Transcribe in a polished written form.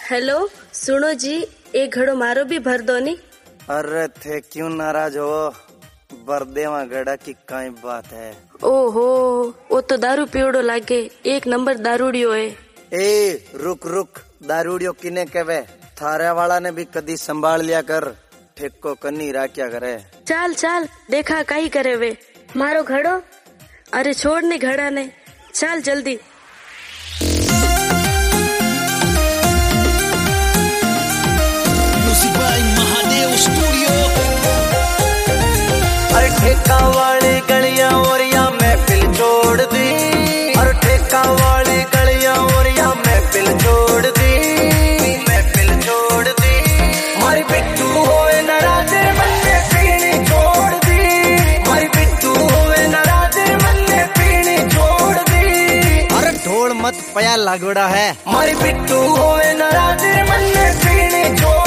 Hello, सुनो जी, एक घड़ो मारो भी भर दो नी। अरे थे क्यों नाराज हो, बरदेवा गड़ा की काई बात है। ओहो, वो तो दारू पियोड़ो लागे, एक नंबर दारूडियो है। ए रुक रुक, दारूडियो किने कहवे, थारे वाला ने भी कदी संभाल लिया कर, ठेको कन्नी राख्या करे। चाल चाल, देखा काई करे वे। मारो घड़ो। अरे छोड़ ने घड़ा ने, चाल जल्दी। अरे ठेका वाली गलियां और या महफिल छोड़ दी, अरे ठेका वाली गलियां और या महफिल छोड़ दी, महफिल छोड़ दी। मारी बिट्टू होए नाराज मन में पीनी छोड़ दी, मारी बिट्टू होए नाराज मन में पीनी छोड़ दी। अरे ढोल मत पया लागोड़ा है, मारी बिट्टू होए नाराज मन में पीनी छोड़